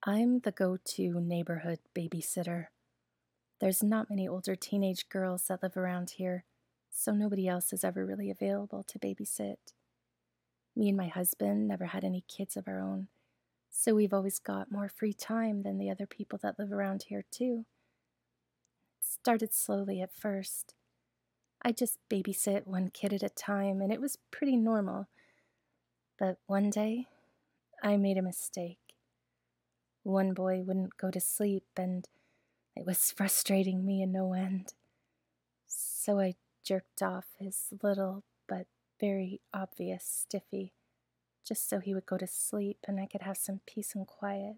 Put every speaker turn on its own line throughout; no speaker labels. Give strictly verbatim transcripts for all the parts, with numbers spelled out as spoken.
I'm the go-to neighborhood babysitter. There's not many older teenage girls that live around here, so nobody else is ever really available to babysit. Me and my husband never had any kids of our own, so we've always got more free time than the other people that live around here, too. It started slowly at first. I just babysit one kid at a time, and it was pretty normal. But one day, I made a mistake. One boy wouldn't go to sleep, and it was frustrating me in no end. So I jerked off his little but very obvious stiffy, just so he would go to sleep and I could have some peace and quiet.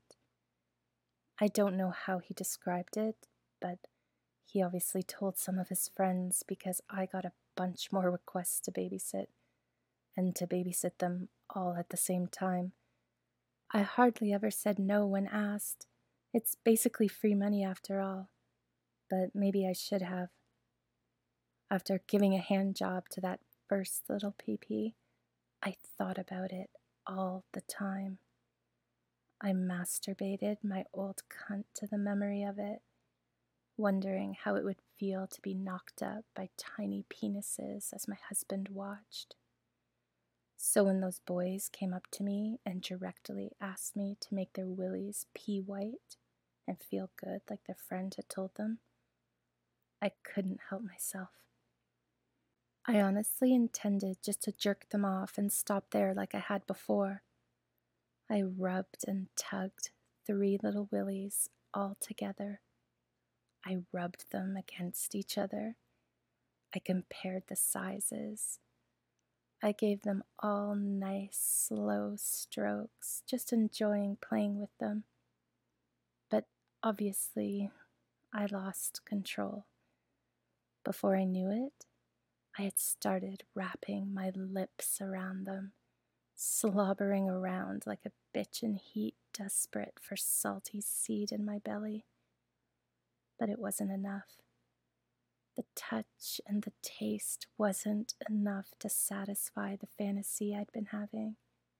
I don't know how he described it, but he obviously told some of his friends because I got a bunch more requests to babysit, and to babysit them all at the same time. I hardly ever said no when asked. It's basically free money after all, but maybe I should have. After giving a hand job to that first little P P, I thought about it all the time. I masturbated my old cunt to the memory of it, wondering how it would feel to be knocked up by tiny penises as my husband watched. So when those boys came up to me and directly asked me to make their willies pea white and feel good like their friend had told them, I couldn't help myself. I honestly intended just to jerk them off and stop there like I had before. I rubbed and tugged three little willies all together. I rubbed them against each other. I compared the sizes. I gave them all nice, slow strokes, just enjoying playing with them. But obviously, I lost control. Before I knew it, I had started wrapping my lips around them, slobbering around like a bitch in heat, desperate for salty seed in my belly. But it wasn't enough. The touch and the taste wasn't enough to satisfy the fantasy I'd been having.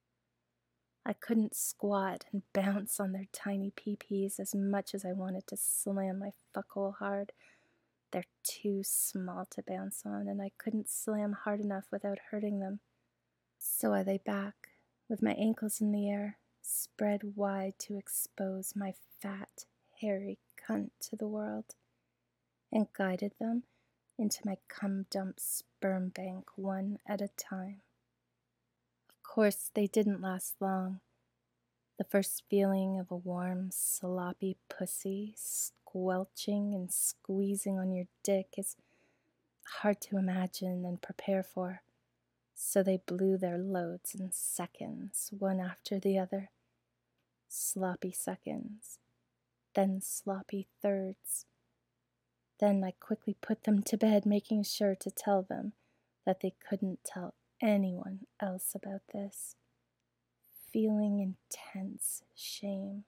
I couldn't squat and bounce on their tiny pee-pees as much as I wanted to slam my fuckhole hard. They're too small to bounce on, and I couldn't slam hard enough without hurting them. So I lay back, with my ankles in the air, spread wide to expose my fat, hairy cunt to the world, and guided them into my cum-dump sperm bank one at a time. Of course, they didn't last long. The first feeling of a warm, sloppy pussy squelching and squeezing on your dick is hard to imagine and prepare for, so they blew their loads in seconds, one after the other. Sloppy seconds, then sloppy thirds. Then I quickly put them to bed, making sure to tell them that they couldn't tell anyone else about this. Feeling intense shame.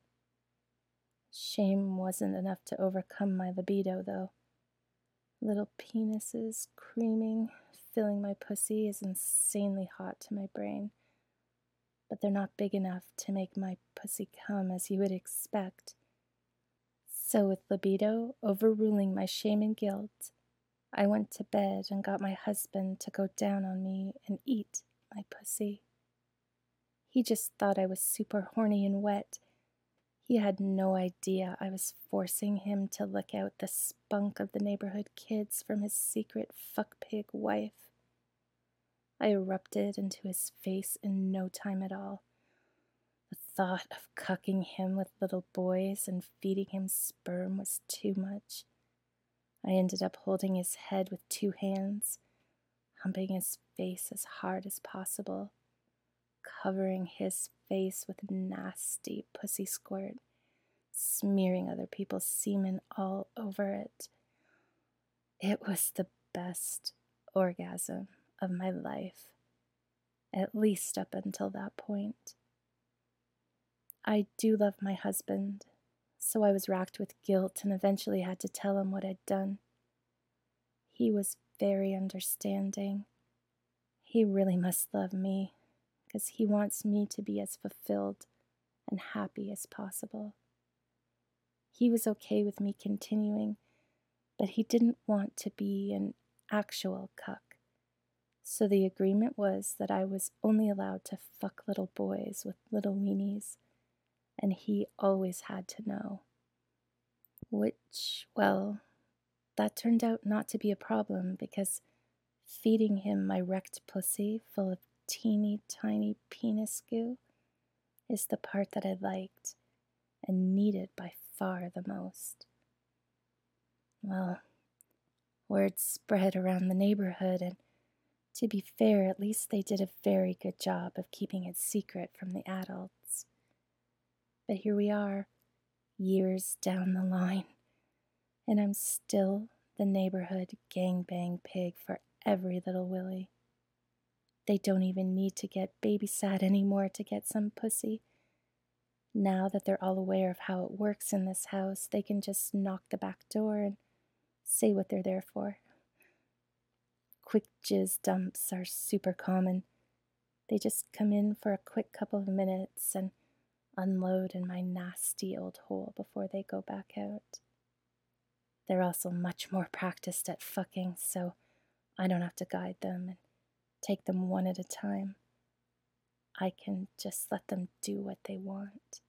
Shame wasn't enough to overcome my libido, though. Little penises creaming, filling my pussy is insanely hot to my brain, but they're not big enough to make my pussy come as you would expect. So with libido overruling my shame and guilt, I went to bed and got my husband to go down on me and eat my pussy. He just thought I was super horny and wet. He had no idea I was forcing him to lick out the spunk of the neighborhood kids from his secret fuck-pig wife. I erupted into his face in no time at all. The thought of cucking him with little boys and feeding him sperm was too much. I ended up holding his head with two hands, humping his face as hard as possible, covering his face with nasty pussy squirt, smearing other people's semen all over it. It was the best orgasm of my life, at least up until that point. I do love my husband, so I was racked with guilt and eventually had to tell him what I'd done. He was very understanding. He really must love me, because he wants me to be as fulfilled and happy as possible. He was okay with me continuing, but he didn't want to be an actual cuck. So the agreement was that I was only allowed to fuck little boys with little weenies, and he always had to know. Which, well, that turned out not to be a problem because feeding him my wrecked pussy full of teeny tiny penis goo is the part that I liked and needed by far the most. Well, word spread around the neighborhood, and to be fair, at least they did a very good job of keeping it secret from the adults. But here we are, years down the line, and I'm still the neighborhood gangbang pig for every little Willie. They don't even need to get babysat anymore to get some pussy. Now that they're all aware of how it works in this house, they can just knock the back door and say what they're there for. Quick jizz dumps are super common. They just come in for a quick couple of minutes and unload in my nasty old hole before they go back out. They're also much more practiced at fucking, so I don't have to guide them and take them one at a time. I can just let them do what they want.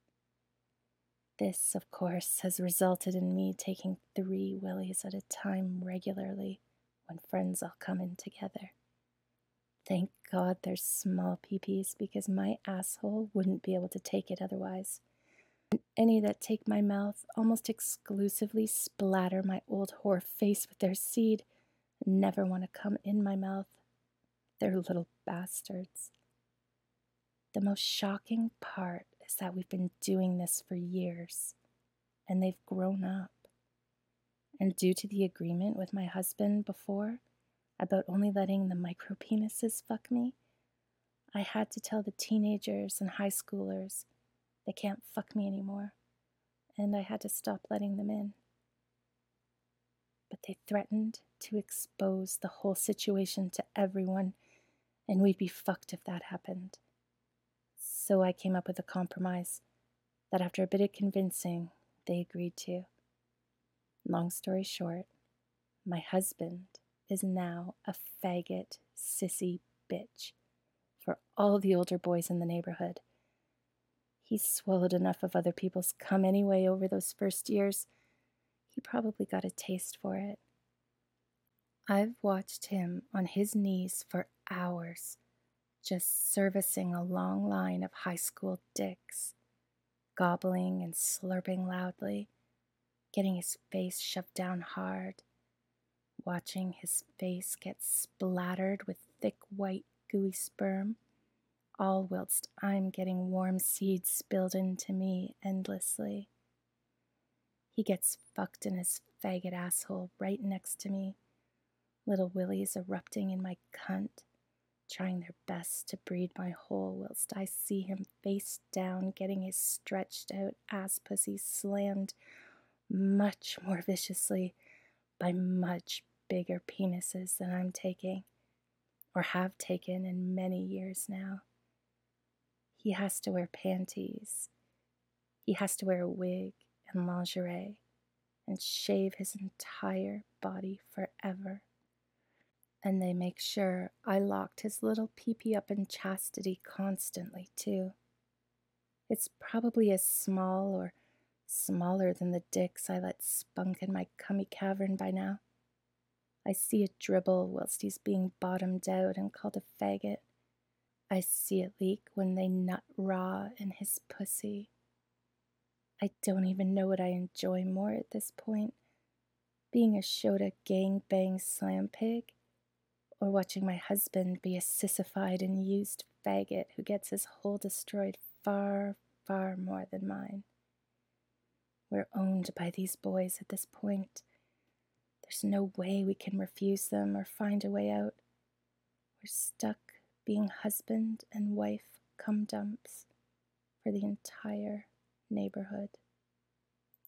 This, of course, has resulted in me taking three willies at a time regularly when friends all come in together. Thank God there's small peepees because my asshole wouldn't be able to take it otherwise. And any that take my mouth almost exclusively splatter my old whore face with their seed and never want to come in my mouth. They're little bastards. The most shocking part is that we've been doing this for years, and they've grown up. And due to the agreement with my husband before about only letting the micropenises fuck me, I had to tell the teenagers and high schoolers they can't fuck me anymore, and I had to stop letting them in. But they threatened to expose the whole situation to everyone, and we'd be fucked if that happened. So I came up with a compromise that after a bit of convincing, they agreed to. Long story short, my husband is now a faggot, sissy bitch for all the older boys in the neighborhood. He's swallowed enough of other people's cum anyway over those first years. He probably got a taste for it. I've watched him on his knees for hours, just servicing a long line of high school dicks, gobbling and slurping loudly, getting his face shoved down hard, watching his face get splattered with thick white gooey sperm, all whilst I'm getting warm seeds spilled into me endlessly. He gets fucked in his faggot asshole right next to me, little willies erupting in my cunt, trying their best to breed my hole whilst I see him face down getting his stretched out ass pussy slammed much more viciously by much bigger penises than I'm taking, or have taken in many years now. He has to wear panties. He has to wear a wig and lingerie and shave his entire body forever. And they make sure I locked his little peepee up in chastity constantly, too. It's probably as small or smaller than the dicks I let spunk in my cummy cavern by now. I see it dribble whilst he's being bottomed out and called a faggot. I see it leak when they nut raw in his pussy. I don't even know what I enjoy more at this point, being a Shota gangbang slam pig, or watching my husband be a sissified and used faggot who gets his hole destroyed far, far more than mine. We're owned by these boys at this point. There's no way we can refuse them or find a way out. We're stuck being husband and wife cum dumps for the entire neighborhood.